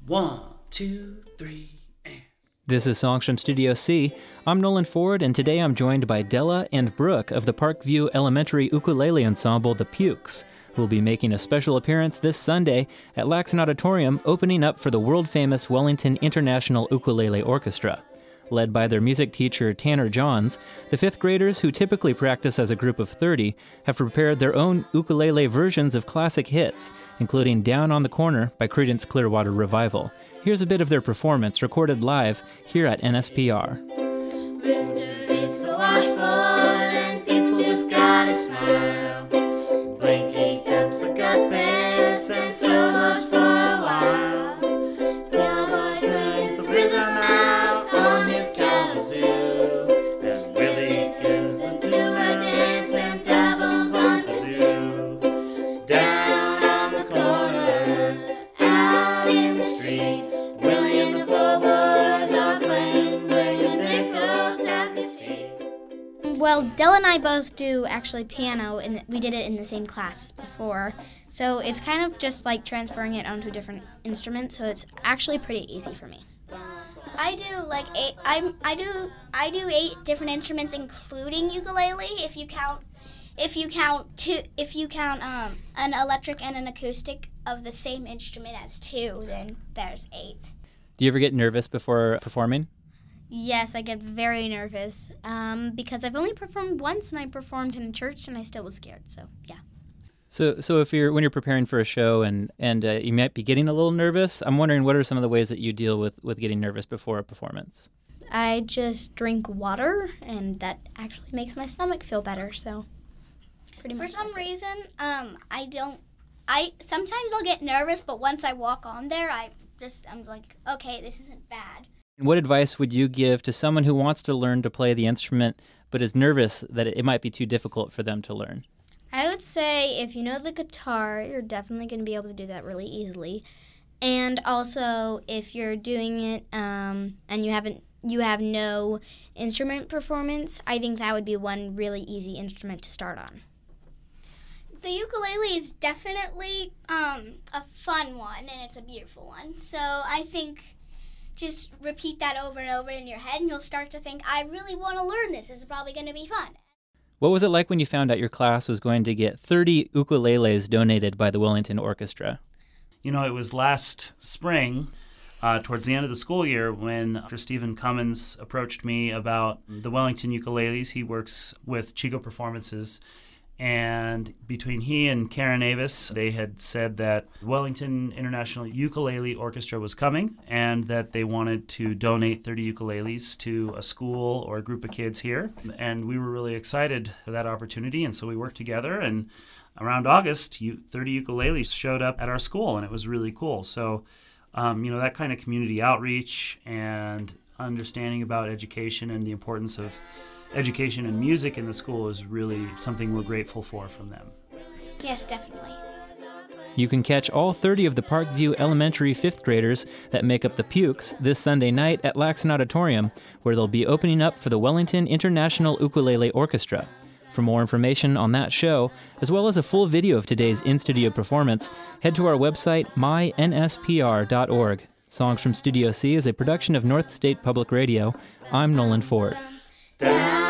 1, 2, 3, and... This is Songs from Studio C. I'm Nolan Ford, and today I'm joined by Della and Brooke of the Parkview Elementary ukulele ensemble, The Pukes, who will be making a special appearance this Sunday at Laxon Auditorium, opening up for the world-famous Wellington International Ukulele Orchestra. Led by their music teacher, Tanner Johns, the fifth graders, who typically practice as a group of 30, have prepared their own ukulele versions of classic hits, including Down on the Corner by Creedence Clearwater Revival. Here's a bit of their performance recorded live here at NSPR. Rooster eats the washboard and people just gotta smile. Blinky thumps the gut bass and solos for a while. Cowboy turns the rhythm out on his kazoo, and Willie goes into a dance and dabbles on kazoo. Down on the corner, out in the street, Willie and the po' boys are playing where your nickel tap your feet. Well, Della and I both do actually piano, and we did it in the same class before. So it's kind of just like transferring it onto a different instrument, so it's actually pretty easy for me. I do like eight. I do 8 different instruments, including ukulele. If you count an electric and an acoustic of the same instrument as 2, then there's 8. Do you ever get nervous before performing? Yes, I get very nervous because I've only performed once, and I performed in church, and I still was scared. So yeah. So when you're preparing for a show and you might be getting a little nervous, I'm wondering what are some of the ways that you deal with getting nervous before a performance? I just drink water, and that actually makes my stomach feel better. So pretty much. For some reason, sometimes I'll get nervous, but once I walk on there, I'm like, okay, this isn't bad. What advice would you give to someone who wants to learn to play the instrument but is nervous that it might be too difficult for them to learn? I would say if you know the guitar, you're definitely going to be able to do that really easily. And also, if you're doing it and you have no instrument performance, I think that would be one really easy instrument to start on. The ukulele is definitely a fun one, and it's a beautiful one. So I think just repeat that over and over in your head, and you'll start to think, I really want to learn this. This is probably going to be fun. What was it like when you found out your class was going to get 30 ukuleles donated by the Wellington Orchestra? You know, it was last spring, towards the end of the school year, when Dr. Stephen Cummins approached me about the Wellington ukuleles. He works with Chico Performances. And between he and Karen Avis, they had said that Wellington International Ukulele Orchestra was coming and that they wanted to donate 30 ukuleles to a school or a group of kids here. And we were really excited for that opportunity, and so we worked together. And around August, 30 ukuleles showed up at our school, and it was really cool. So, that kind of community outreach and understanding about education and the importance of education and music in the school is really something we're grateful for from them. Yes, definitely. You can catch all 30 of the Parkview Elementary 5th graders that make up the Pukes this Sunday night at Laxon Auditorium, where they'll be opening up for the Wellington International Ukulele Orchestra. For more information on that show, as well as a full video of today's in-studio performance, head to our website, mynspr.org. Songs from Studio C is a production of North State Public Radio. I'm Nolan Ford. Down